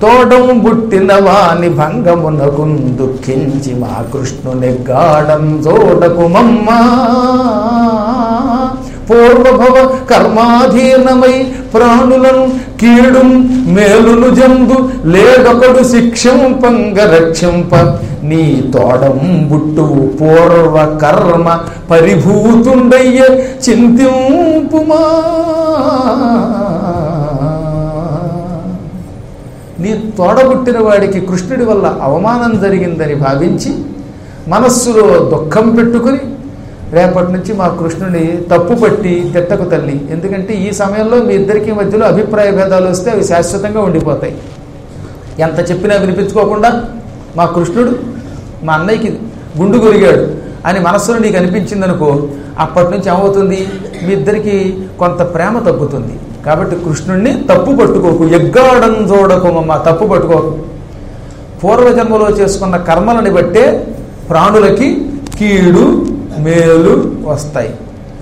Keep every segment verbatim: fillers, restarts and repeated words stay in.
తోడం బుట్టిన వాని భంగమునకున్ దుఃఖించి మా కృష్ణుని గాఢం జోడకు మమ్మ పూర్వభవ కర్మాధీనమై ప్రాణులను కీడుం మేలును జందు లేడొకడు శిక్షంపంగ రక్షింప నీ తోడం బుట్టు పూర్వ కర్మ పరిభూతుండయ్య చింతింపుమా. నీ తోడబుట్టిన వాడికి కృష్ణుడి వల్ల అవమానం జరిగిందని భావించి మనస్సులో దుఃఖం పెట్టుకుని రేపటి నుంచి మా కృష్ణుని తప్పు పట్టి తిట్టకు తల్లి, ఎందుకంటే ఈ సమయంలో మీ ఇద్దరికి మధ్యలో అభిప్రాయ భేదాలు వస్తే అవి శాశ్వతంగా ఉండిపోతాయి. ఎంత చెప్పినా వినిపించుకోకుండా మా కృష్ణుడు మా అన్నయ్యకి గుండు కొరిగాడు అని మనస్సులో నీకు అనిపించిందనుకో, అప్పటి నుంచి ఏమవుతుంది, మీ ఇద్దరికి కొంత ప్రేమ తగ్గుతుంది. కాబట్టి కృష్ణుడిని తప్పు పట్టుకోకు, ఎగ్గాడం చూడకోమమ్మ, తప్పు పట్టుకోకు. పూర్వజన్మలో చేసుకున్న కర్మలని బట్టే ప్రాణులకి కీడు మేలు వస్తాయి.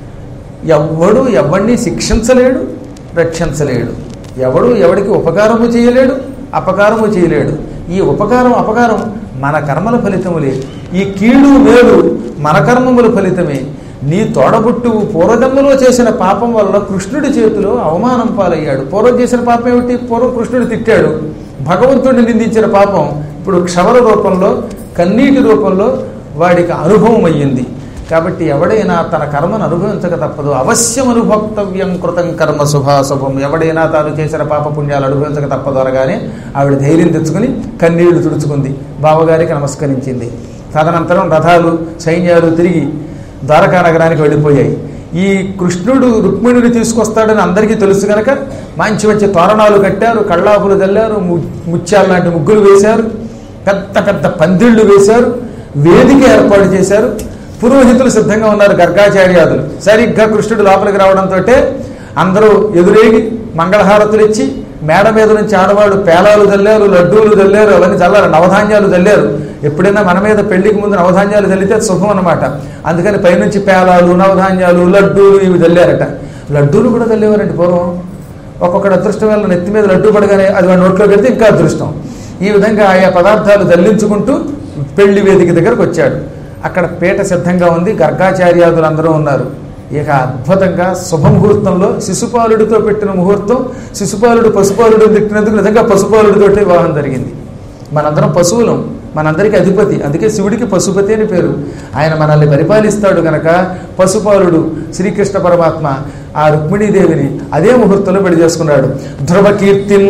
ఎవడు ఎవడిని శిక్షించలేడు, రక్షించలేడు. ఎవడు ఎవడికి ఉపకారము చేయలేడు, అపకారము చేయలేడు. ఈ ఉపకారం అపకారం మన కర్మల ఫలితములే, ఈ కీడు మేలు మన కర్మముల ఫలితమే. నీ తోడబుట్టు పూర్వజన్మలో చేసిన పాపం వల్ల కృష్ణుడి చేతిలో అవమానం పాలయ్యాడు. పూర్వం చేసిన పాపం ఏమిటి? పూర్వం కృష్ణుడు తిట్టాడు, భగవంతుడిని నిందించిన పాపం ఇప్పుడు క్షవర రూపంలో కన్నీటి రూపంలో వాడికి అనుభవం అయ్యింది. కాబట్టి ఎవడైనా తన కర్మను అనుభవించక తప్పదు. అవశ్యం అనుభోక్తవ్యం కృతం కర్మ శుభాశుభం. ఎవడైనా తాను చేసిన పాప పుణ్యాలు అనుభవించక తప్పదు అనగానే ఆవిడ ధైర్యం తెచ్చుకుని కన్నీళ్లు తుడుచుకుంది, బావగారికి నమస్కరించింది. తదనంతరం రథాలు సైన్యాలు తిరిగి ద్వారకా నగరానికి వెళ్ళిపోయాయి. ఈ కృష్ణుడు రుక్మిణిని తీసుకొస్తాడని అందరికీ తెలుసు కనుక మంచి మంచి తోరణాలు కట్టారు, కళ్ళాపులు చల్లారు, ముత్యాలు లాంటి ముగ్గులు వేశారు, పెద్ద పెద్ద పందిళ్లు వేశారు, వేదిక ఏర్పాటు చేశారు. పురోహితులు సిద్ధంగా ఉన్నారు, గర్గాచార్యాదులు. సరిగ్గా కృష్ణుడు లోపలికి రావడంతో అందరూ ఎదురేగి మంగళహారతులు ఇచ్చి మేడ మీద నుంచి ఆడవాళ్ళు పేలాలు చల్లారు, లడ్డూలు చల్లారు, అవన్నీ చల్లారు, నవధాన్యాలు చల్లారు. ఎప్పుడైనా మన మీద పెళ్లికి ముందు నవధాన్యాలు చల్లితే శుభం అన్నమాట. అందుకని పైనుంచి పేలాలు, నవధాన్యాలు, లడ్డూలు ఇవి చల్లారట. లడ్డూలు కూడా చల్లేవారండి పూర్వం. ఒక్కొక్కటి అదృష్టం వల్ల నెత్తి మీద లడ్డూ పడగానే అది వాడి నోట్లో పెడితే ఇంకా అదృష్టం. ఈ విధంగా ఆయా పదార్థాలు చల్లించుకుంటూ పెళ్లి వేదిక దగ్గరకు వచ్చాడు. అక్కడ పీట సిద్ధంగా ఉంది, గర్గాచార్యాదులు అందరూ ఉన్నారు. ఇక అద్భుతంగా శుభముహూర్తంలో శిశుపాలుడితో పెట్టిన ముహూర్తం, శిశుపాలుడు పశుపాలుడు తిట్టినందుకు నిజంగా పశుపాలుడితోటే వివాహం జరిగింది. మనందరం పశువులం, మనందరికీ అధిపతి, అందుకే శివుడికి పశుపతి అని పేరు. ఆయన మనల్ని పరిపాలిస్తాడు కనుక పశుపాలుడు శ్రీకృష్ణ పరమాత్మ ఆ రుక్మిణీదేవిని అదే ముహూర్తంలో పెళ్లి చేసుకున్నాడు. ధ్రువ కీర్తిన్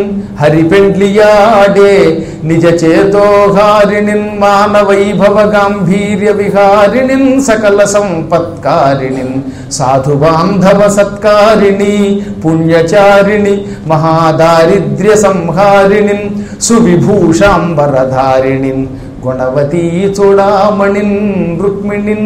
హరిపెండ్లియాడే నిజ చేతోహారిణిన్ మానవైభవ గాంభీర్య విహారిణిన్ సకల సంపత్కారిణిన్ సాధు బాంధవ సత్కారిణి పుణ్యచారిణి మహాదారిద్ర్య సంహారిణిన్ సువిభూషాంబరధారిణిన్ గుణవతీ చూడామణిన్ రుక్మిణిన్.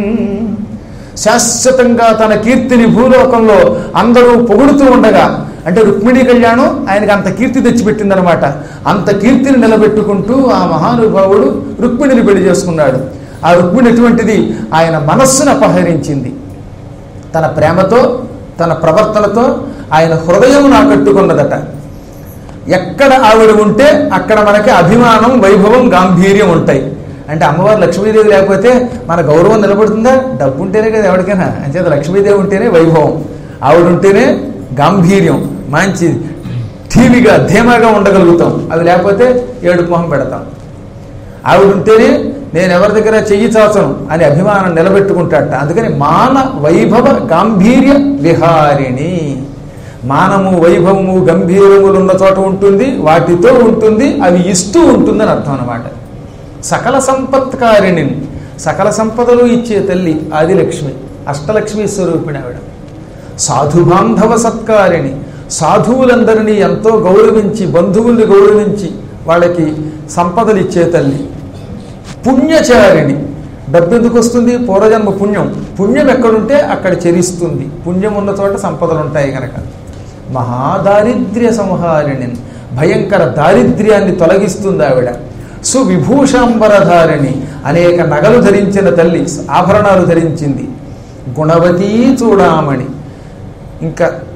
శాశ్వతంగా తన కీర్తిని భూలోకంలో అందరూ పొగుడుతూ ఉండగా, అంటే రుక్మిణీ కళ్యాణం ఆయనకి అంత కీర్తి తెచ్చిపెట్టిందనమాట. అంత కీర్తిని నిలబెట్టుకుంటూ ఆ మహానుభావుడు రుక్మిణిని పెళ్లి చేసుకున్నాడు. ఆ రుక్మిణి ఎటువంటిది? ఆయన మనస్సును అపహరించింది. తన ప్రేమతో, తన ప్రవర్తనతో ఆయన హృదయం ఆకట్టుకున్నదట. ఎక్కడ ఆవిడ ఉంటే అక్కడ మనకి అభిమానం, వైభవం, గాంభీర్యం ఉంటాయి. అంటే అమ్మవారు లక్ష్మీదేవి లేకపోతే మన గౌరవం నిలబడుతుందా? డబ్బు ఉంటేనే కదా ఎవరికైనా. అంచేత లక్ష్మీదేవి ఉంటేనే వైభవం, ఆవిడ ఉంటేనే గాంభీర్యం, మంచి ఠీవిగా ధీమాగా ఉండగలుగుతాం. అది లేకపోతే ఏడుపు మొహం పెడతాం. ఆవిడ ఉంటేనే నేను ఎవరి దగ్గర చెయ్యి చాచను అని అభిమానం నిలబెట్టుకుంటాట. అందుకని మాన వైభవ గాంభీర్య విహారిణి. మానము, వైభవము, గంభీరములు ఉన్న చోట ఉంటుంది, వాటితో ఉంటుంది, అవి ఇస్తూ ఉంటుందని అర్థం అన్నమాట. సకల సంపత్కారిణి, సకల సంపదలు ఇచ్చే తల్లి ఆదిలక్ష్మి, అష్టలక్ష్మి స్వరూపిణి ఆవిడ. సాధుబాంధవ సత్కారిణి, సాధువులందరినీ ఎంతో గౌరవించి, బంధువుల్ని గౌరవించి వాళ్ళకి సంపదలు ఇచ్చే తల్లి. పుణ్యచారిణి, డబ్బు ఎందుకు వస్తుంది? పూర్వజన్మ పుణ్యం. పుణ్యం ఎక్కడుంటే అక్కడ చెరిస్తుంది. పుణ్యం ఉన్న చోట సంపదలు ఉంటాయి కనుక. మహాదారిద్ర్య సంహారిణి, భయంకర దారిద్ర్యాన్ని తొలగిస్తుంది ఆవిడ. సువిభూషాంబరధారిణి, అనేక నగలు ధరించిన తల్లి, ఆభరణాలు ధరించింది. గుణవతీ చూడామణి, ఇంకా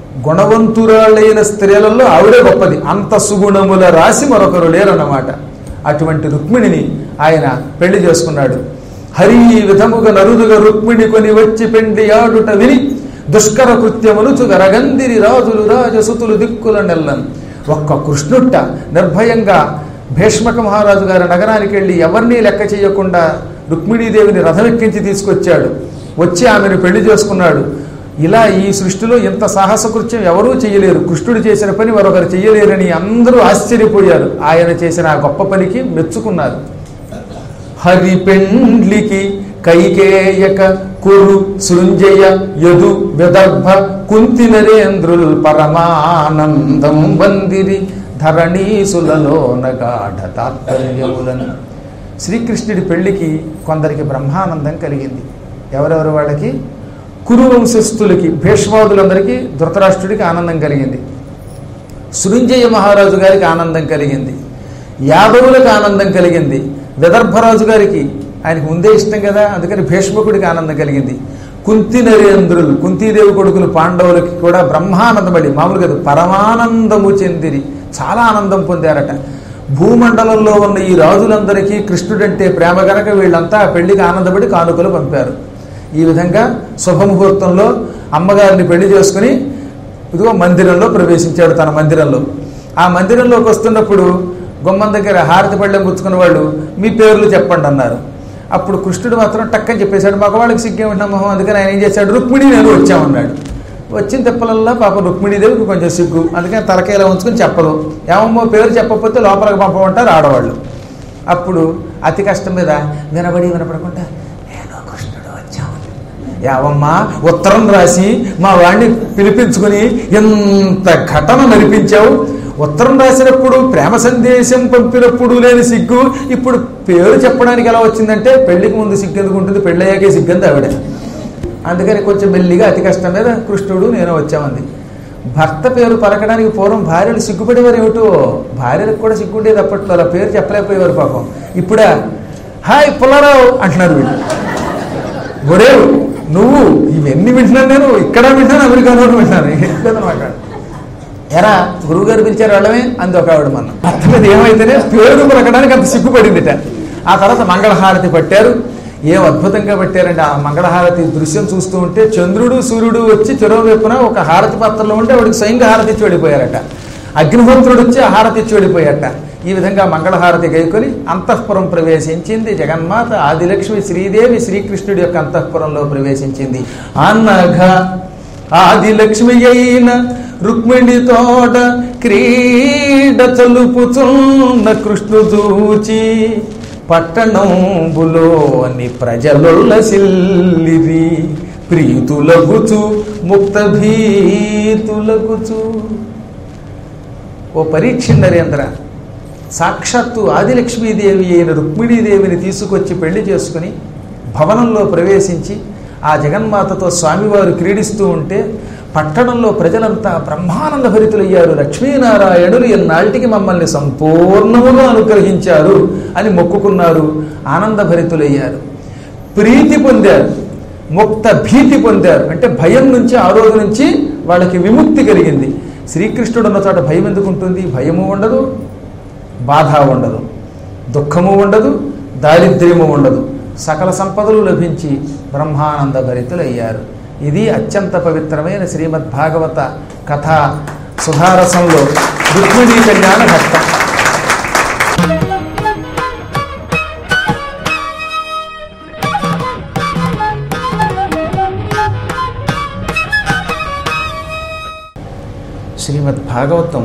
గుణవంతురాళ్ళైన స్త్రీలలో ఆవిడే గొప్పది. అంత సుగుణముల రాసి మరొకరు లేరన్నమాట. అటువంటి రుక్మిణిని ఆయన పెళ్లి చేసుకున్నాడు. హరి విధముగా నరుదుగా రుక్మిణి కొని వచ్చి పెండి ఆడుట విని దుష్కర కృత్యములు చుగరగందిరి రాజులు రాజసుతులు దిక్కుల నెల్లను. ఒక్క కృష్ణుట్ట నిర్భయంగా భీష్మక మహారాజు గారి నగరానికి వెళ్ళి ఎవరినీ లెక్క చేయకుండా రుక్మిణీదేవిని రథమెక్కించి తీసుకొచ్చాడు. వచ్చి ఆమెను పెళ్లి చేసుకున్నాడు. ఇలా ఈ సృష్టిలో ఇంత సాహస కృత్యం ఎవరూ చేయలేరు, కృష్ణుడు చేసిన పని మరొకరు చెయ్యలేరని అందరూ ఆశ్చర్యపోయారు. ఆయన చేసిన ఆ గొప్ప పనికి మెచ్చుకున్నారు. హరి పెండ్లికి కైకేయక కురు సృంజయ యదు విదర్భ కుంతి నరేంద్రుల్ పరమానందం వందిరి ధరణీసులలోన గాఢ తాత్పర్యములను. శ్రీకృష్ణుడి పెళ్లికి కొందరికి బ్రహ్మానందం కలిగింది. ఎవరెవరు వాళ్ళకి? కురువంశస్థులకి, భీష్మాదులందరికీ, ధృతరాష్ట్రుడికి ఆనందం కలిగింది. సృంజయ మహారాజు గారికి ఆనందం కలిగింది. యాదవులకు ఆనందం కలిగింది. విదర్భరాజు గారికి, ఆయనకు ముందే ఇష్టం కదా, అందుకని భీష్మకుడికి ఆనందం కలిగింది. కుంతి నరేంద్రులు, కుంతీదేవి కొడుకులు పాండవులకి కూడా బ్రహ్మానందపడి, మామూలుగా పరమానందము చెందిరి, చాలా ఆనందం పొందారట. భూమండలంలో ఉన్న ఈ రాజులందరికీ కృష్ణుడంటే ప్రేమ గనక వీళ్ళంతా ఆ పెళ్లికి ఆనందపడి కానుకలు పంపారు. ఈ విధంగా శుభముహూర్తంలో అమ్మగారిని పెళ్లి చేసుకుని ఇదిగో మందిరంలో ప్రవేశించాడు, తన మందిరంలో. ఆ మందిరంలోకి వస్తున్నప్పుడు గుమ్మం దగ్గర హారతి పళ్ళెం పుచ్చుకున్న వాళ్ళు మీ పేర్లు చెప్పండి అన్నారు. అప్పుడు కృష్ణుడు మాత్రం టక్కని చెప్పేశాడు, మగవాళ్ళకి సిగ్గేమంటున్నాం మొహం, అందుకని ఆయన ఏం చేశాడు, రుక్మిణి నేను వచ్చామన్నాడు. వచ్చిన తెప్పలల్లా పాప రుక్మిణీదేవికి కొంచెం సిగ్గు, అందుకని తలకాయలా ఉంచుకొని చెప్పరు. ఏమమ్మో పేరు చెప్పకపోతే లోపలికి పంపమంటారు ఆడవాళ్ళు. అప్పుడు అతి కష్టం మీద వినబడి వినపడకుండా నేను కృష్ణుడు వచ్చామని, ఏవమ్మా ఉత్తరం రాసి మా వాడిని పిలిపించుకుని ఎంత ఘటన నడిపించావు, ఉత్తరం రాసినప్పుడు ప్రేమ సందేశం పంపినప్పుడు లేని సిగ్గు ఇప్పుడు పేరు చెప్పడానికి ఎలా వచ్చిందంటే, పెళ్లికి ముందు సిగ్గు ఎందుకు ఉంటుంది, పెళ్ళయ్యాకే సిగ్గంది ఆవిడ. అందుకని కొంచెం మెల్లిగా అతి కష్టం మీద కృష్ణుడు నేను వచ్చామంది. భర్త పేరు పలకడానికి పూర్వం భార్యలు సిగ్గుపడేవారు ఏమిటో, భార్యలకు కూడా సిగ్గుండేది అప్పట్లో, అలా పేరు చెప్పలేకపోయేవారు పాపం. ఇప్పుడా హాయ్ పుల్లారావు అంటున్నారు వీళ్ళు. గొడేవు నువ్వు ఇవన్నీ వింటున్నాను, నేను ఇక్కడ వింటున్నాను, అమెరికాలో వింటున్నాను, ఎట్లేదన్నమాట. ఎరా గురువుగారు పిలిచారు వాళ్ళమే అంది ఒక ఆవిడ. మన భర్త మీద ఏమైతేనే పేరు పలకడానికి అంత సిగ్గుపడిందిట. ఆ తర్వాత మంగళహారతి పట్టారు. ఏం అద్భుతంగా పెట్టారండి ఆ మంగళహారతి దృశ్యం చూస్తూ ఉంటే, చంద్రుడు సూర్యుడు వచ్చి చెరువు వైపున ఒక హారతి పాత్రలో ఉంటే వాడికి స్వయంగా హారతి ఇచ్చి వెళ్ళిపోయారట. అగ్నిహోత్రుడు వచ్చి ఆ హారతి ఇచ్చి వెళ్ళిపోయారట. ఈ విధంగా మంగళహారతి గైకొని అంతఃపురం ప్రవేశించింది జగన్మాత ఆదిలక్ష్మి శ్రీదేవి. శ్రీకృష్ణుడి యొక్క అంతఃపురంలో ప్రవేశించింది. అనఘ ఆదిలక్ష్మి అయిన రుక్మిణి తోట క్రీడ చలుపుచున్న కృష్ణు చూచి పట్టణంబులోని ప్రజలొల్లసిల్లిరి ప్రీతులగుచు ముక్త భీతులగుచు. ఓ పరీక్ష నరేంద్ర, సాక్షాత్తు ఆదిలక్ష్మీదేవి అయిన రుక్మిణీదేవిని తీసుకొచ్చి పెళ్లి చేసుకుని భవనంలో ప్రవేశించి ఆ జగన్మాతతో స్వామివారు క్రీడిస్తూ ఉంటే పట్టణంలో ప్రజలంతా బ్రహ్మానంద భరితులయ్యారు. లక్ష్మీనారాయణులు ఎన్నాళ్ళకి మమ్మల్ని సంపూర్ణముగా అనుగ్రహించారు అని మొక్కుకున్నారు, ఆనంద భరితులయ్యారు, ప్రీతి పొందారు, ముక్త భీతి పొందారు. అంటే భయం నుంచి ఆ రోజు నుంచి వాళ్ళకి విముక్తి కలిగింది. శ్రీకృష్ణుడు ఉన్న చోట భయం ఎందుకు ఉంటుంది? భయము ఉండదు, బాధ ఉండదు, దుఃఖము ఉండదు, దారిద్ర్యము ఉండదు, సకల సంపదలు లభించి బ్రహ్మానంద భరితులయ్యారు. ఇది అత్యంత పవిత్రమైన శ్రీమద్భాగవత కథా సుధారసంలో రుక్మిణీ కళ్యాణ ఘట్టం. శ్రీమద్భాగవతం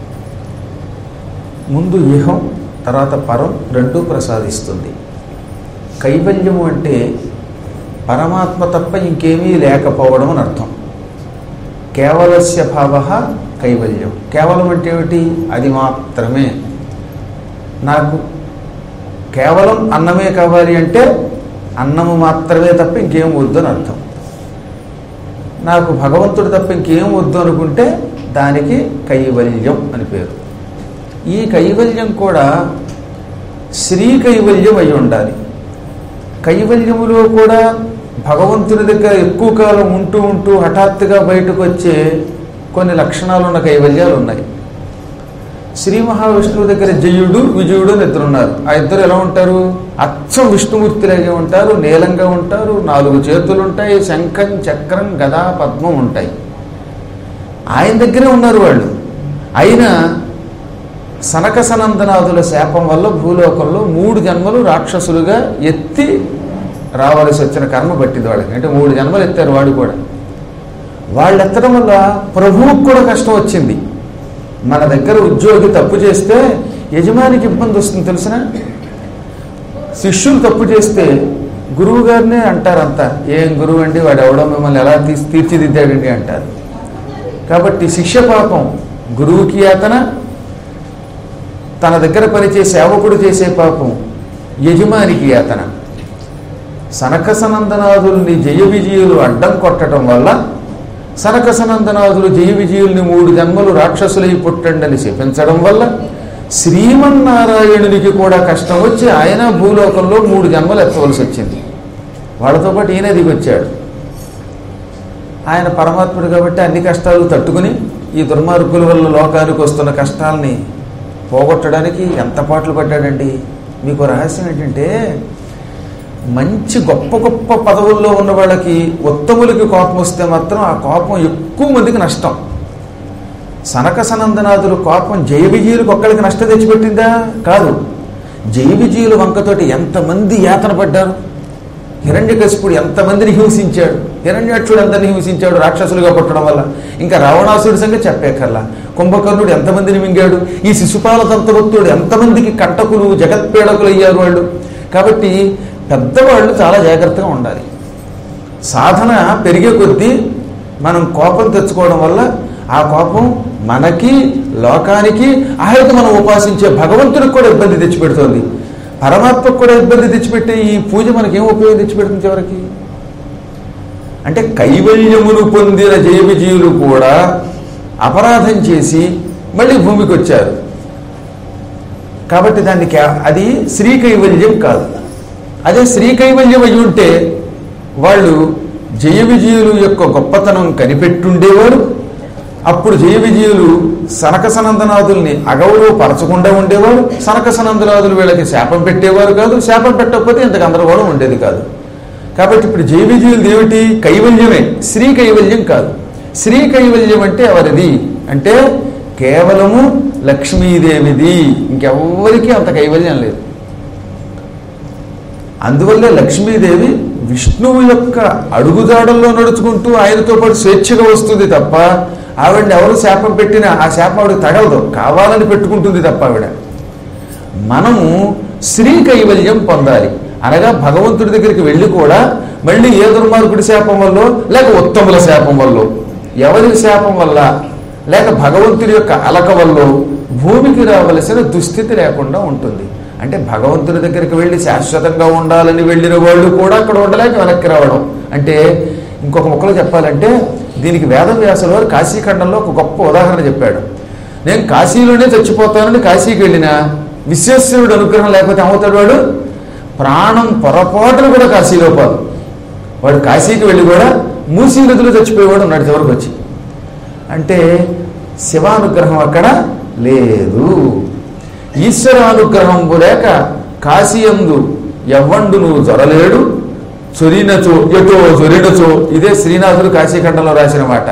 ముందు ఇహం తర్వాత పరం రెండూ ప్రసాదిస్తుంది. కైవల్యము అంటే పరమాత్మ తప్ప ఇంకేమీ లేకపోవడం అని అర్థం. కేవలస్య భావ కైవల్యం. కేవలం అంటే ఏమిటి? అది మాత్రమే. నాకు కేవలం అన్నమే కావాలి అంటే అన్నము మాత్రమే తప్ప ఇంకేం వద్దు అని అర్థం. నాకు భగవంతుడు తప్ప ఇంకేం వద్దు అనుకుంటే దానికి కైవల్యం అని పేరు. ఈ కైవల్యం కూడా శ్రీ కైవల్యం అయి ఉండాలి. కైవల్యములో కూడా భగవంతుని దగ్గర ఎక్కువ కాలం ఉంటూ ఉంటూ హఠాత్తుగా బయటకు వచ్చే కొన్ని లక్షణాలు ఉన్న కైవల్యాలు ఉన్నాయి. శ్రీ మహావిష్ణువు దగ్గర జయుడు విజయుడు అని ఇద్దరు ఉన్నారు. ఆ ఇద్దరు ఎలా ఉంటారు? అచ్చం విష్ణుమూర్తిలాగే ఉంటారు, నీలంగా ఉంటారు, నాలుగు చేతులు ఉంటాయి, శంఖం చక్రం గదా పద్మం ఉంటాయి. ఆయన దగ్గరే ఉన్నారు వాళ్ళు. అయినా సనక సనందనాదుల శాపం వల్ల భూలోకంలో మూడు జన్మలు రాక్షసులుగా ఎత్తి రావాల్సి వచ్చిన కర్మ పట్టింది వాళ్ళకి. అంటే మూడు జన్మలు ఎత్తారు వాడు కూడా. వాళ్ళు ఎత్తడం వల్ల ప్రభువుకు కూడా కష్టం వచ్చింది. మన దగ్గర ఉద్యోగి తప్పు చేస్తే యజమానికి ఇబ్బంది వస్తుంది తెలిసిన. శిష్యులు తప్పు చేస్తే గురువు గారినే అంటారంతా, ఏం గురువు అండి వాడు ఎవడో మిమ్మల్ని ఎలా తీసి తీర్చిదిద్దాడండి అంటారు. కాబట్టి శిష్య పాపం గురువుకి యాతన, తన దగ్గర పనిచేసే సేవకుడు చేసే పాపం యజమానికి యాతన. సనక సనందనాదుల్ని జయ విజయులు అడ్డం కొట్టడం వల్ల సనక సనందనాదులు జయ విజయుల్ని మూడు జన్మలు రాక్షసులై పుట్టండని శపించడం వల్ల శ్రీమన్నారాయణునికి కూడా కష్టం వచ్చి ఆయన భూలోకంలో మూడు జన్మలు ఎత్తవలసి వచ్చింది. వాళ్ళతో పాటు ఈయన దిగొచ్చాడు. ఆయన పరమాత్ముడు కాబట్టి అన్ని కష్టాలు తట్టుకుని ఈ దుర్మార్గుల వల్ల లోకానికి వస్తున్న కష్టాలని పోగొట్టడానికి ఎంత పాటలు పడ్డాడండి. మీకు రహస్యం ఏంటంటే, మంచి గొప్ప గొప్ప పదవుల్లో ఉన్న వాళ్ళకి ఉత్తములకి కోపం వస్తే మాత్రం ఆ కోపం ఎక్కువ మందికి నష్టం. సనక సనందనాదులు కోపం జయ విజయులకు ఒక్కడికి నష్టం తెచ్చిపెట్టిందా? కాదు. జయ విజయులు వంకతోటి ఎంతమంది యాతన పడ్డారు. హిరణ్యకశిపుడు ఎంతమందిని హింసించాడు, హిరణ్యాక్షుడు అందరినీ హింసించాడు రాక్షసులుగా పుట్టడం వల్ల. ఇంకా రావణాసుడి సంగతి చెప్పేకల్లా. కుంభకర్ణుడు ఎంతమందిని మింగాడు. ఈ శిశుపాల దంతభక్తుడు ఎంతమందికి కంటకులు జగత్పీడకులు అయ్యారు వాళ్ళు. కాబట్టి పెద్దవాళ్ళు చాలా జాగ్రత్తగా ఉండాలి. సాధన పెరిగే కొద్దీ మనం కోపం తెచ్చుకోవడం వల్ల ఆ కోపం మనకి లోకానికి ఆహ్లాద మనం ఉపాసించే భగవంతుడికి కూడా ఇబ్బంది తెచ్చిపెడుతోంది. పరమాత్మకు కూడా ఇబ్బంది తెచ్చిపెట్టే ఈ పూజ మనకేం ఉపయోగం తెచ్చిపెడుతుంది చివరికి? అంటే కైవల్యమును పొందిన జయ విజయులు కూడా అపరాధం చేసి మళ్ళీ భూమికి వచ్చారు. కాబట్టి దానికి అది శ్రీ కైవల్యం కాదు. అదే శ్రీ కైవల్యం అయి ఉంటే వాళ్ళు జయ విజయులు యొక్క గొప్పతనం కనిపెట్టుండేవారు. అప్పుడు జయ విజయులు సనక సనందనాదుల్ని అగౌరవపరచకుండా ఉండేవారు. సనక సనందనాదులు వీళ్ళకి శాపం పెట్టేవారు కాదు. శాపం పెట్టకపోతే ఇంత గందరగోళం ఉండేది కాదు. కాబట్టి ఇప్పుడు జయ విజయులు ఏమిటి? కైవల్యమే, శ్రీ కైవల్యం కాదు. శ్రీ కైవల్యం అంటే ఎవరిది అంటే కేవలము లక్ష్మీదేవిది. ఇంకెవ్వరికీ అంత కైవల్యం లేదు. అందువల్లే లక్ష్మీదేవి విష్ణువు యొక్క అడుగుజాడల్లో నడుచుకుంటూ ఆయనతో పాటు స్వేచ్ఛగా వస్తుంది తప్ప ఆవిడని ఎవరు శాపం పెట్టినా ఆ శాపం ఆవిడకి తగలదు, కావాలని పెట్టుకుంటుంది తప్ప ఆవిడ. మనము శ్రీ కైవల్యం పొందాలి అనగా భగవంతుడి దగ్గరికి వెళ్ళి కూడా మళ్ళీ ఏ దుర్మార్గుడి శాపం వల్ల లేక ఉత్తముల శాపం వల్ల, ఎవరి శాపం వల్ల లేక భగవంతుడి యొక్క అలక వల్ల భూమికి రావలసిన దుస్థితి లేకుండా ఉంటుంది. అంటే భగవంతుడి దగ్గరికి వెళ్ళి శాశ్వతంగా ఉండాలని వెళ్ళిన వాళ్ళు కూడా అక్కడ ఉండలేక వెనక్కి రావడం. అంటే ఇంకొక ముక్కలో చెప్పాలంటే దీనికి వేదవ్యాసుల వారు కాశీఖండంలో ఒక గొప్ప ఉదాహరణ చెప్పాడు. నేను కాశీలోనే చచ్చిపోతానని కాశీకి వెళ్ళినా విశ్వేశ్వరుడు అనుగ్రహం లేకపోతే ఏమవుతాడు? వాడు ప్రాణం పొరపాటును కూడా కాశీలో పోదు. వాడు కాశీకి వెళ్ళి కూడా మూసీ నదిలో చచ్చిపోయేవాడు ఉన్నాడు చివరికి వచ్చి. అంటే శివానుగ్రహం అక్కడ లేదు. ఈశ్వరానుగ్రహంబు లేక కాశీయందు ఎవ్వండును జొరలేడు, చొరినచో ఎటో చొరినచో. ఇదే శ్రీనాథుడు కాశీఖండంలో రాసిన మాట.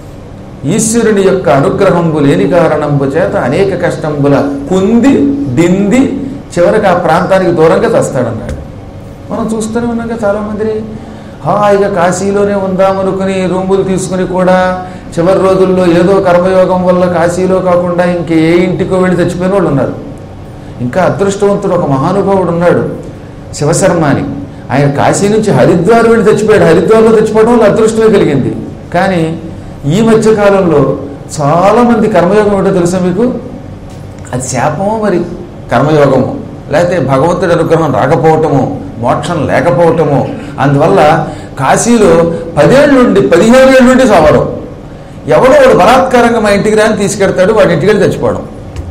ఈశ్వరుని యొక్క అనుగ్రహంబు లేని కారణంబు చేత అనేక కష్టంబుల కుంది డింది చివరికి ఆ ప్రాంతానికి దూరంగా తెస్తాడన్నాడు. మనం చూస్తూనే ఉన్నాక చాలామంది హాయిగా కాశీలోనే ఉందామనుకుని రూములు తీసుకుని కూడా చివరి రోజుల్లో ఏదో కర్మయోగం వల్ల కాశీలో కాకుండా ఇంకే ఏ ఇంటికో వెళ్ళి చచ్చిపోయిన వాళ్ళు ఉన్నారు. ఇంకా అదృష్టవంతుడు ఒక మహానుభావుడు ఉన్నాడు, శివశర్మ అని. ఆయన కాశీ నుంచి హరిద్వార్ వెళ్ళి చచ్చిపోయాడు. హరిద్వార్లో చచ్చిపోవడం వల్ల అదృష్టమే కలిగింది. కానీ ఈ మధ్యకాలంలో చాలామంది కర్మయోగం ఏంటో తెలుసా మీకు? అది శాపమో మరి కర్మయోగము, లేకపోతే భగవంతుడి అనుగ్రహం రాకపోవటము, మోక్షం లేకపోవటము. అందువల్ల కాశీలో పదేళ్ళ నుండి పదిహేను ఏళ్ళ నుండి చావడం. ఎవడో వాడు బలాత్కారంగా మా ఇంటికి రాని తీసుకెడతాడు, వాడి ఇంటికి వెళ్ళి చచ్చిపోవడం.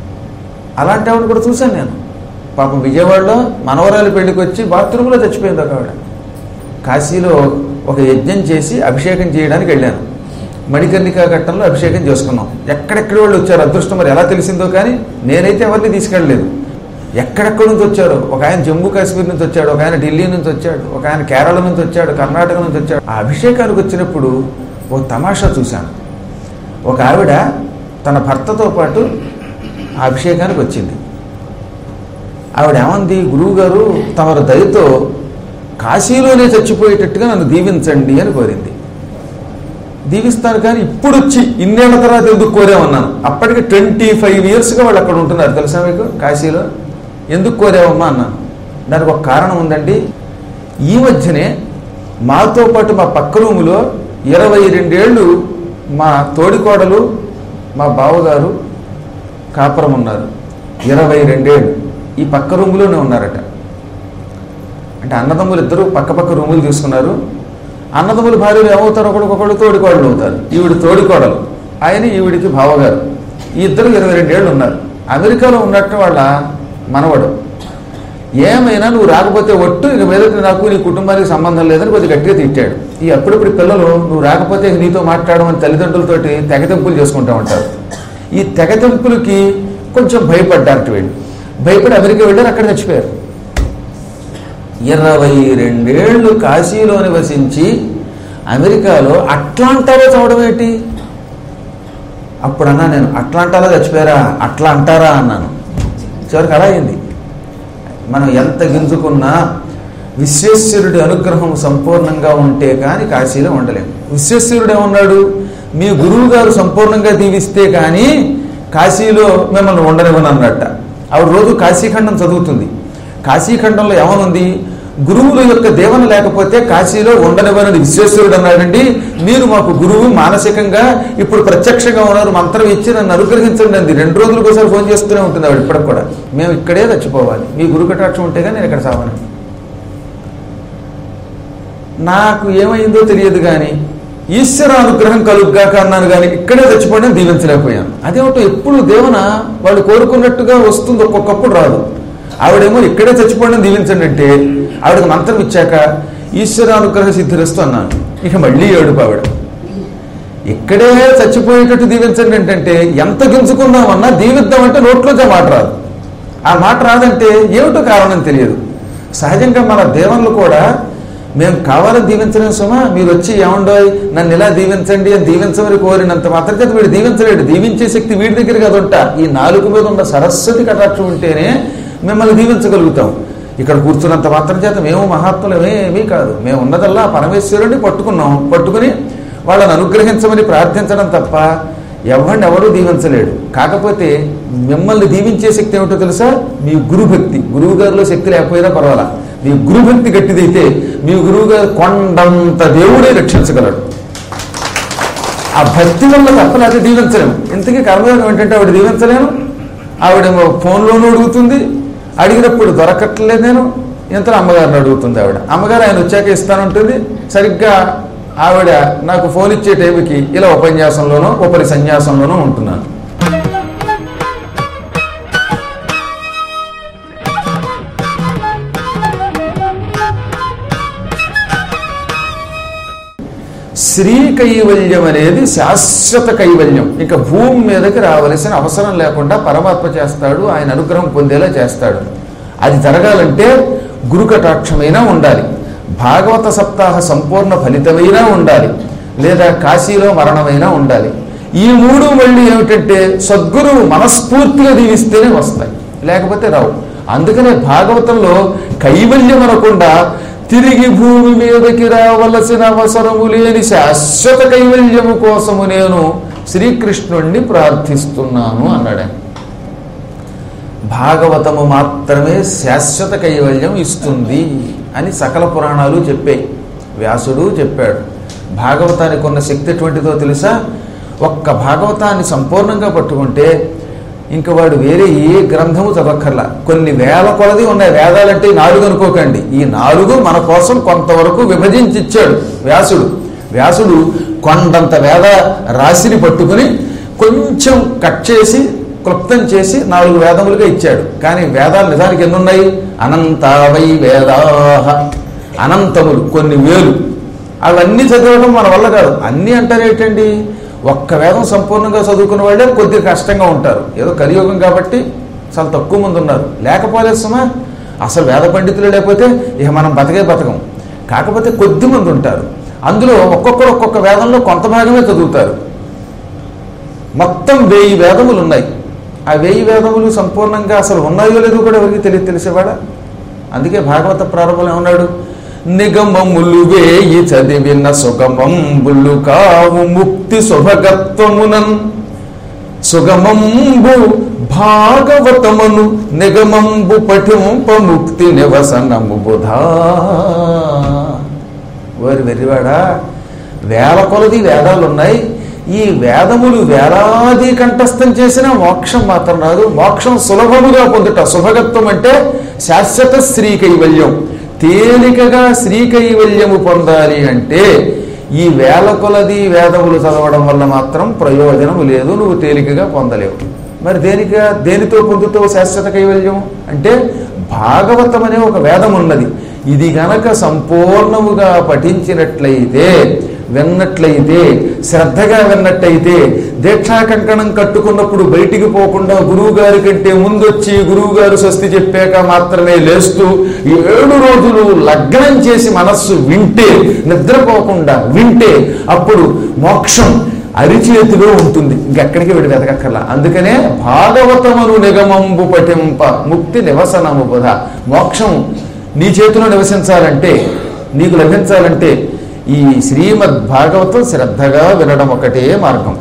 అలాంటి వాడిని కూడా చూశాను నేను. పాపం విజయవాడలో మనవరాలు పెళ్లికి వచ్చి బాత్రూంలో చచ్చిపోయింది ఒక ఆవిడ. కాశీలో ఒక యజ్ఞం చేసి అభిషేకం చేయడానికి వెళ్ళాను. మణికర్ణికా ఘట్టంలో అభిషేకం చేసుకున్నాం. ఎక్కడెక్కడి వాళ్ళు వచ్చారు, అదృష్టం మరి ఎలా తెలిసిందో కానీ నేనైతే ఎవరిని తీసుకెళ్ళలేదు. ఎక్కడెక్కడి నుంచి వచ్చారు, ఒక ఆయన జమ్మూ కాశ్మీర్ నుంచి వచ్చాడు, ఒక ఆయన ఢిల్లీ నుంచి వచ్చాడు, ఒక ఆయన కేరళ నుంచి వచ్చాడు, కర్ణాటక నుంచి వచ్చాడు. ఆ అభిషేకానికి వచ్చినప్పుడు ఓ తమాషా చూశాను. ఒక ఆవిడ తన భర్తతో పాటు ఆ అభిషేకానికి వచ్చింది. ఆవిడ ఏమంది, గురువు గారు తమరు దయతో కాశీలోనే చచ్చిపోయేటట్టుగా నన్ను దీవించండి అని కోరింది. దీవిస్తాను కానీ ఇప్పుడు వచ్చి ఇన్నేళ్ల తర్వాత ఎందుకు కోరామన్నాను. అప్పటికి ట్వంటీ ఫైవ్ ఇయర్స్గా వాళ్ళు అక్కడ ఉంటున్నారు తెలుసా మీకు కాశీలో. ఎందుకు కోరావమ్మా అన్నాను. దానికి ఒక కారణం ఉందండి. ఈ మధ్యనే మాతో పాటు మా పక్క రూములో ఇరవై రెండేళ్ళు మా తోడికోడలు మా బావగారు కాపురం ఉన్నారు. ఇరవై రెండేళ్ళు ఈ పక్క రూములోనే ఉన్నారట. అంటే అన్నదమ్ములు ఇద్దరు పక్క పక్క రూములు తీసుకున్నారు. అన్నదమ్ములు భార్యలు ఏమవుతారు, ఒకడికొకళ్ళు తోడికోడలు అవుతారు. ఈవిడ తోడికోడలు, ఆయన ఈవిడికి బావగారు. ఈ ఇద్దరు ఇరవై రెండేళ్ళు ఉన్నారు. అమెరికాలో ఉన్నట్టు వాళ్ళ మనవడు. ఏమైనా నువ్వు రాకపోతే ఒట్టు ఇక మీదకి నాకు నీ కుటుంబానికి సంబంధం లేదని కొద్దిగా గట్టిగా తిట్టాడు. ఈ అప్పుడప్పుడు పిల్లలు నువ్వు రాకపోతే నీతో మాట్లాడమని తల్లిదండ్రులతోటి తెగతెంపులు చేసుకుంటూ ఉంటారు. ఈ తెగతెంపులకి కొంచెం భయపడ్డారట వీళ్ళు. భయపడి అమెరికా వెళ్ళారు, అక్కడ చచ్చిపోయారు. ఇరవై రెండేళ్లు కాశీలో నివసించి అమెరికాలో అట్లాంటాలో చదవడం ఏంటి? అప్పుడు అన్నా నేను, అట్లాంటాలో చచ్చిపోయారా, అట్లా అంటారా అన్నాను. చివరికి అలా అయింది. మనం ఎంత గింజుకున్నా విశ్వేశ్వరుడి అనుగ్రహం సంపూర్ణంగా ఉంటే కానీ కాశీలో ఉండలేము. విశ్వేశ్వరుడు ఏమన్నాడు, మీ గురువు గారు సంపూర్ణంగా దీవిస్తే కానీ కాశీలో మిమ్మల్ని ఉండనివ్వను అన్నట్ట. ఆవిడ రోజు కాశీఖండం చదువుతుంది. కాశీఖండంలో ఏమనుంది, గురువుల యొక్క దేవన లేకపోతే కాశీలో ఉండనివ్వనని విశ్వేశ్వరుడు అన్నాడండి. మీరు మాకు గురువు, మానసికంగా ఇప్పుడు ప్రత్యక్షంగా ఉన్నారు, మంత్రం ఇచ్చి నన్ను అనుగ్రహించండి అంది. రెండు రోజులకు ఒకసారి ఫోన్ చేస్తూనే ఉంటుంది ఆవిడ ఇప్పటికి కూడా. మేము ఇక్కడే చచ్చిపోవాలి, మీ గురు కటాక్షం ఉంటేగా నేను ఇక్కడ సావను. నాకు ఏమైందో తెలియదు కానీ ఈశ్వర అనుగ్రహం కలుగ్గాక అన్నాను కానీ ఇక్కడే చచ్చిపోయినా దీవించలేకపోయాను. అదేమిటో ఎప్పుడు దేవన వాళ్ళు కోరుకున్నట్టుగా వస్తుంది, ఒక్కొక్కప్పుడు రాదు. ఆవిడేమో ఇక్కడే చచ్చిపోయినా దీవించండి అంటే ఆవిడకి మంత్రం ఇచ్చాక ఈశ్వర అనుగ్రహ సిద్ధిరస్తూ అన్నాను. ఇక మళ్ళీ ఏడుపు ఆవిడ. ఇక్కడే చచ్చిపోయేటట్టు దీవించండి ఏంటంటే ఎంత గింజుకుందామన్నా దీవిద్దామంటే నోట్లోంచి మాట రాదు. ఆ మాట రాదంటే ఏమిటో కారణం తెలియదు. సహజంగా మన దేవన్లు కూడా మేము కావాలని దీవించలేము సుమా, మీరు వచ్చి ఏమండోయ్ నన్ను ఇలా దీవించండి అని దీవించమని కోరినంత మాత్రం చేత వీడు దీవించలేడు. దీవించే శక్తి వీడి దగ్గర కదా ఉంటా. ఈ నాలుగు మీద ఉన్న సరస్వతి కటాక్షం ఉంటేనే మిమ్మల్ని దీవించగలుగుతాం. ఇక్కడ కూర్చున్నంత మాత్రం చేత మేము మహాత్ములమేమీ కాదు. మేము ఉన్నదల్లా పరమేశ్వరుడిని పట్టుకున్నాం. పట్టుకుని వాళ్ళని అనుగ్రహించమని ప్రార్థించడం తప్ప ఎవరిని ఎవరూ దీవించలేడు. కాకపోతే మిమ్మల్ని దీవించే శక్తి ఏమిటో తెలుసా, మీ గురుభక్తి. గురువు గారిలో శక్తి లేకపోయినా పర్వాలా, మీ గురుభక్తి గట్టిదైతే మీ గురువు గారు కొండంత దేవుడే రక్షించగలడు. ఆ భక్తి వల్ల తప్పలేక దీవించలేము. ఇంతకీ కర్మయోగం ఏంటంటే ఆవిడ దీవించలేను. ఆవిడేమో ఫోన్లోనూ అడుగుతుంది, అడిగినప్పుడు దొరకట్లేదు. నేను ఇంతలో అమ్మగారిని అడుగుతుంది ఆవిడ. అమ్మగారు ఆయన వచ్చాక ఇస్తానంటుంది. సరిగ్గా ఆవిడ నాకు ఫోన్ ఇచ్చే టైంకి ఇలా ఉపన్యాసంలోనో ఉపరి సన్యాసంలోనో ఉంటున్నాను. శ్రీ కైవల్యం అనేది శాశ్వత కైవల్యం. ఇక భూమి మీదకి రావలసిన అవసరం లేకుండా పరమాత్మ చేస్తాడు, ఆయన అనుగ్రహం పొందేలా చేస్తాడు. అది జరగాలంటే గురు కటాక్షమైనా ఉండాలి, భాగవత సప్తాహ సంపూర్ణ ఫలితమైనా ఉండాలి, లేదా కాశీలో మరణమైనా ఉండాలి. ఈ మూడు మళ్ళీ ఏమిటంటే సద్గురువు మనస్ఫూర్తిగా దీవిస్తేనే వస్తాయి, లేకపోతే రావు. అందుకనే భాగవతంలో కైవల్యం అనకుండా తిరిగి భూమి మీదకి రావలసిన అవసరము లేని శాశ్వత కైవల్యము కోసము నేను శ్రీకృష్ణుణ్ణి ప్రార్థిస్తున్నాను అన్నాడు. భాగవతము మాత్రమే శాశ్వత కైవల్యం ఇస్తుంది అని సకల పురాణాలు చెప్పాయి, వ్యాసుడు చెప్పాడు. భాగవతానికి ఉన్న శక్తి ఎటువంటిదో తెలుసా? ఒక్క భాగవతాన్ని సంపూర్ణంగా పట్టుకుంటే ఇంక వాడు వేరే ఏ గ్రంథము చదవక్కర్లా. కొన్ని వేల కొలది ఉన్నాయి. వేదాలంటే నాలుగు అనుకోకండి, ఈ నాలుగు మన కోసం కొంతవరకు విభజించి ఇచ్చాడు వ్యాసుడు. వ్యాసుడు కొండంత వేద రాశిని పట్టుకుని కొంచెం కట్ చేసి క్లుప్తం చేసి నాలుగు వేదములుగా ఇచ్చాడు. కానీ వేదాలు నిజానికి ఎన్నున్నాయి? అనంతావై వేదాహ, అనంతములు కొన్ని వేలు. అవన్నీ చదవడం మన వల్ల కాదు. అన్నీ అంటారు ఏంటండి, ఒక్క వేదం సంపూర్ణంగా చదువుకున్న వాళ్ళే కొద్దిగా కష్టంగా ఉంటారు. ఏదో కలియుగం కాబట్టి చాలా తక్కువ మంది ఉన్నారు. లేకపోలేదు సుమా, అసలు వేద పండితులు లేకపోతే ఇక మనం బతకే బతకం. కాకపోతే కొద్ది మంది ఉంటారు. అందులో ఒక్కొక్కరు ఒక్కొక్క వేదంలో కొంత భాగమే చదువుతారు. మొత్తం వెయ్యి వేదములు ఉన్నాయి. ఆ వెయ్యి వేదములు సంపూర్ణంగా అసలు ఉన్నాయో లేదో కూడా ఎవరికి తెలియ తెలిసేవాడా. అందుకే భాగవత ప్రారంభంలో ఏమన్నాడు, నిగమములు వేయి చదివిన సుగమంబులు కావు ముక్తి శుభగత్వమునన్ సుగమంబు భాగవతమును నిగమంబు పఠింప ముక్తి నివసనము బుధా. వారి వెర్రివాడా, వేల కొలది వేదాలు ఉన్నాయి. ఈ వేదములు వేలాది కంఠస్థం చేసిన మోక్షం మాత్రం రాదు. మోక్షం సులభముగా పొందుట. శుభగత్వం అంటే శాశ్వత శ్రీ కైవల్యం. తేలికగా శ్రీ కైవల్యము పొందాలి అంటే ఈ వేల కొలది వేదములు చదవడం వల్ల మాత్రం ప్రయోజనము లేదు, నువ్వు తేలికగా పొందలేవు. మరి దేనిగా దేనితో పొందుతావు శాశ్వత కైవల్యం అంటే భాగవతం అనే ఒక వేదం ఉన్నది. ఇది గనక సంపూర్ణముగా పఠించినట్లయితే, విన్నట్లయితే, శ్రద్ధగా విన్నట్టయితే, దీక్షా కంకణం కట్టుకున్నప్పుడు బయటికి పోకుండా గురువు గారి కంటే ముందొచ్చి గురువు గారు స్వస్తి చెప్పాక మాత్రమే లేస్తూ ఏడు రోజులు లగ్నం చేసి మనస్సు వింటే, నిద్రపోకుండా వింటే అప్పుడు మోక్షం అరిచేతిలో ఉంటుంది. ఇంకెక్కడికి వీడు వెతకక్కర్లా. అందుకనే భాగవతమును నిగమంబు పఠింప ముక్తి నివసనము బుధ. మోక్షం నీ చేతిలో నివసించాలంటే, నీకు లభించాలంటే ఈ శ్రీమద్ భాగవతం శ్రద్ధగా వినడం ఒకటే మార్గం.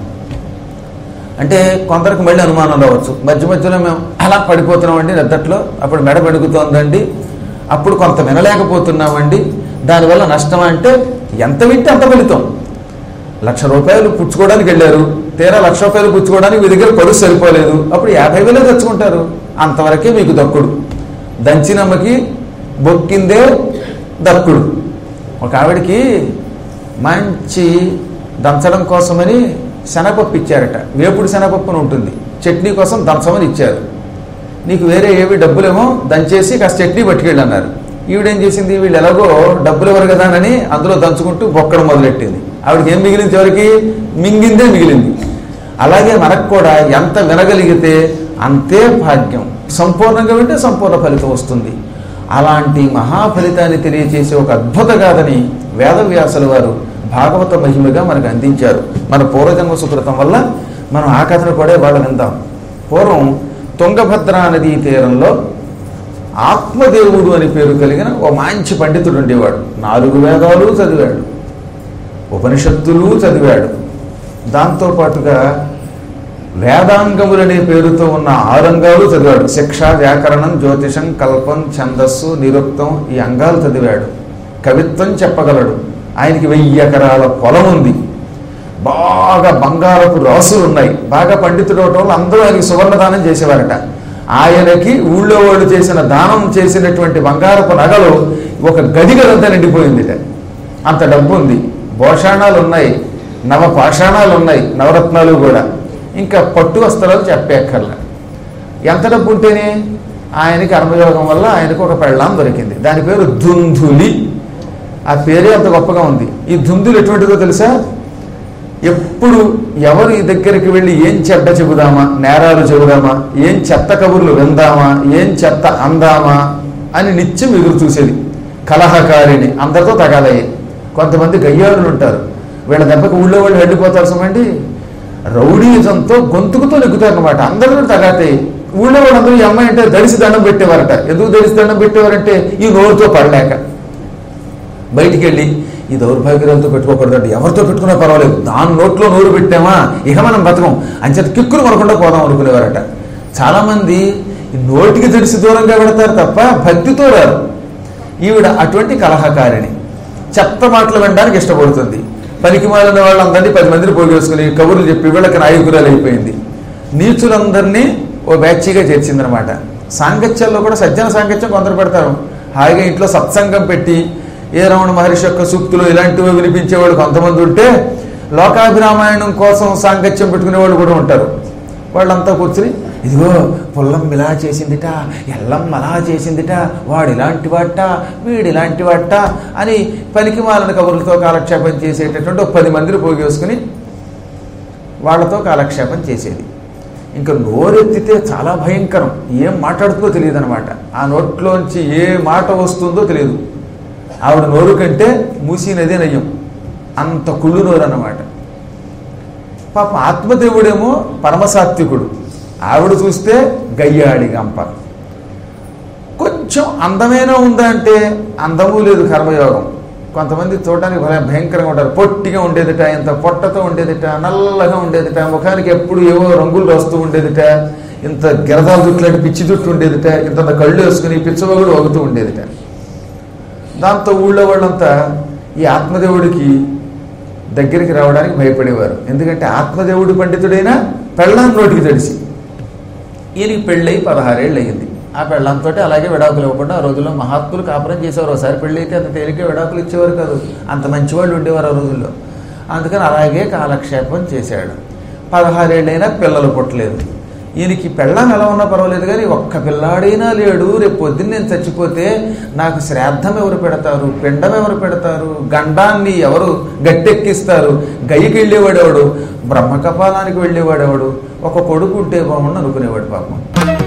అంటే కొందరికి మళ్ళీ అనుమానం రావచ్చు, మధ్య మధ్యలో మేము అలా పడిపోతున్నామండి నిద్దట్లో, అప్పుడు మెడ పెడుగుతోందండి, అప్పుడు కొంత వినలేకపోతున్నామండి, దానివల్ల నష్టం అంటే ఎంత వింటే అంత ఫలితం. లక్ష రూపాయలు పుచ్చుకోవడానికి వెళ్ళారు, తీరా లక్ష రూపాయలు పుచ్చుకోవడానికి మీ దగ్గర పరుసు సరిపోలేదు, అప్పుడు యాభై వేలే తెచ్చుకుంటారు. అంతవరకే మీకు దక్కుడు. దంచినమ్మకి బొక్కిందే దక్కుడు. ఒక ఆవిడికి మంచి దంచడం కోసమని శనగపప్పు ఇచ్చారట. వేపుడు శనగపప్పును ఉంటుంది, చట్నీ కోసం దంచమని ఇచ్చారు. నీకు వేరే ఏవి డబ్బులేమో దంచేసి కాస్త చట్నీ పట్టుకెళ్ళి అన్నారు. ఈవిడేం చేసింది, వీళ్ళు ఎలాగో డబ్బులు ఎవరు కదా అని అందులో దంచుకుంటూ బొక్కడం మొదలెట్టింది. ఆవిడకి ఏం మిగిలింది, ఎవరికి మింగిందే మిగిలింది. అలాగే మనకు కూడా ఎంత వినగలిగితే అంతే భాగ్యం. సంపూర్ణంగా వింటే సంపూర్ణ ఫలితం వస్తుంది. అలాంటి మహాఫలితాన్ని తెలియచేసే ఒక అద్భుత గాథని వేదవ్యాసుల వారు భాగవత మహిమగా మనకు అందించారు. మన పూర్వజన్మ సుకృతం వల్ల మనం ఆ కథను కూడా ఇవాళ విందాం. పూర్వం తుంగభద్రా నదీ తీరంలో ఆత్మదేవుడు అని పేరు కలిగిన ఓ మంచి పండితుడు ఉండేవాడు. నాలుగు వేదాలు చదివాడు, ఉపనిషత్తులు చదివాడు. దాంతోపాటుగా వేదాంగములనే పేరుతో ఉన్న ఆరంగాలు చదివాడు. శిక్ష, వ్యాకరణం, జ్యోతిషం, కల్పం, ఛందస్సు, నిరుక్తం, ఈ అంగాలు చదివాడు. కవిత్వం చెప్పగలడు. ఆయనకి వెయ్యి ఎకరాల పొలం ఉంది. బాగా బంగారపు రాసులు ఉన్నాయి. బాగా పండితుడు అవటం వల్ల అందరూ ఆయనకి సువర్ణదానం చేసేవారట. ఆయనకి ఊళ్ళో వాళ్ళు చేసిన దానం చేసినటువంటి బంగారపు నగలు ఒక గదిగలంతా నిండిపోయిందిట. అంత డబ్బు ఉంది. భోషాణాలు ఉన్నాయి, నవ పాషాణాలు ఉన్నాయి, నవరత్నాలు కూడా. ఇంకా పట్టు వస్త్రాలు చెప్పేక్కర్లా. ఎంత డబ్బు ఉంటేనే ఆయనకి కర్మయోగం వల్ల ఆయనకు ఒక పెళ్ళాం దొరికింది. దాని పేరు ధుంధులి. ఆ పేరే అంత గొప్పగా ఉంది. ఈ ధుంధులు ఎటువంటిదో తెలుసా? ఎప్పుడు ఎవరి దగ్గరికి వెళ్ళి ఏం చెడ్డ చెబుదామా, నేరాలు చెబుదామా, ఏం చెత్త కబుర్లు విందామా, ఏం చెత్త అందామా అని నిత్యం ఎదురు చూసేది. కలహకారిని, అందరితో తగాలయ్యి. కొంతమంది గయ్యాళ్ళు ఉంటారు, వీళ్ళ దెబ్బకి ఊళ్ళో వాళ్ళు వెళ్ళిపోతారు. సమండి రౌడీజంతో గొంతుకుతో నెగ్గుతారనమాట. అందరూ తగాతాయి. ఊళ్ళో వాళ్ళందరూ ఈ అమ్మాయి అంటే దడిసి దండం పెట్టేవారట. ఎందుకు దడిసి దండం పెట్టేవారంటే ఈ నోరుతో పడలేక. బయటికి వెళ్ళి ఈ దౌర్భాగ్యాలతో పెట్టుకోకూడదంటే, ఎవరితో పెట్టుకున్నా పర్వాలేదు, దాని నోట్లో నోరు పెట్టామా ఇక మనం బతకం అంచేత కిక్కులు మనకుండా పోదాం అనుకునేవారట. చాలామంది నోటికి తెలిసి దూరంగా పెడతారు తప్ప భక్తితో రారు. ఈవిడ అటువంటి కలహకారిణి. చెత్త మాటలు వినడానికి ఇష్టపడుతుంది. పనికి మాలిన వాళ్ళందరినీ పది మందిని పోగేసుకుని కబుర్లు చెప్పి వీళ్ళకి నాయకురాలు అయిపోయింది. నీచులందరినీ ఓ బ్యాచీగా చేర్చిందనమాట. సాంగత్యాల్లో కూడా సజ్జన సాంగత్యం కొందరు పెడతారు. హాయిగా ఇంట్లో సత్సంగం పెట్టి ఏ రమణ మహర్షి యొక్క సూక్తులు ఇలాంటివి వినిపించేవాళ్ళు కొంతమంది ఉంటే, లోకాభిరామాయణం కోసం సాంగత్యం పెట్టుకునేవాళ్ళు కూడా ఉంటారు. వాళ్ళంతా కూర్చుని ఇదిగో పుల్లం ఇలా చేసిందిట, ఎల్లమ్మ అలా చేసిందిట, వాడు ఇలాంటి వాట, వీడు ఇలాంటి వాట అని పనికి మాలిన కబుర్లతో కాలక్షేపం చేసేటటువంటి ఒక పది మందిని పోగేసుకుని వాళ్ళతో కాలక్షేపం చేసేది. ఇంకా నోరెత్తితే చాలా భయంకరం, ఏం మాట్లాడుతుందో తెలియదు అనమాట. ఆ నోట్లోంచి ఏ మాట వస్తుందో తెలియదు. ఆవిడ నోరు కంటే మూసినదే నయ్యం, అంత కుళ్ళు నోరు అన్నమాట. పాప ఆత్మదేవుడేమో పరమసాత్వికుడు, ఆవిడ చూస్తే గయ్యాడి గంప. కొంచెం అందమైన ఉందా అంటే అందము లేదు, కర్మయోగం. కొంతమంది చూడడానికి భయ భయంకరంగా ఉంటారు. పొట్టిగా ఉండేదిట, ఇంత పొట్టతో ఉండేదిట, నల్లగా ఉండేదిట, ముఖానికి ఎప్పుడు ఏవో రంగులు వస్తూ ఉండేదిట, ఇంత గిరదాల జుట్టు లాంటి పిచ్చి జుట్టు ఉండేదిట, ఇంత కళ్ళు వేసుకుని పిచ్చవగుడు వగుతూ ఉండేదిట. దాంతో ఊళ్ళో వాళ్ళంతా ఈ ఆత్మదేవుడికి దగ్గరికి రావడానికి భయపడేవారు. ఎందుకంటే ఆత్మదేవుడు పండితుడైనా పెళ్ళాం నోటికి తడిసి. ఈయనకి పెళ్ళై పదహారేళ్ళు అయ్యింది. ఆ పెళ్ళంతో అలాగే విడాకులు ఇవ్వకుండా ఆ రోజుల్లో మహాత్ములు కాపురం చేసేవారు. ఒకసారి పెళ్ళి అయితే అంత తేలికే విడాకులు ఇచ్చేవారు కాదు, అంత మంచివాళ్ళు ఉండేవారు ఆ రోజుల్లో. అందుకని అలాగే కాలక్షేపం చేశాడు. పదహారేళ్ళైనా పిల్లలు పుట్టలేదు. ఈయనకి పెళ్ళాం ఎలా ఉన్నా పర్వాలేదు, కానీ ఒక్క పిల్లాడైనా లేడు. రేపు పొద్దున్న నేను చచ్చిపోతే నాకు శ్రాద్ధం ఎవరు పెడతారు, పిండం ఎవరు పెడతారు, గండాన్ని ఎవరు గట్టెక్కిస్తారు, గయ్యకి వెళ్ళేవాడెవడు, బ్రహ్మకపాలానికి వెళ్ళేవాడెవడు, ఒక కొడుకు ఉంటే బాగుండు అనుకునేవాడు పాపం.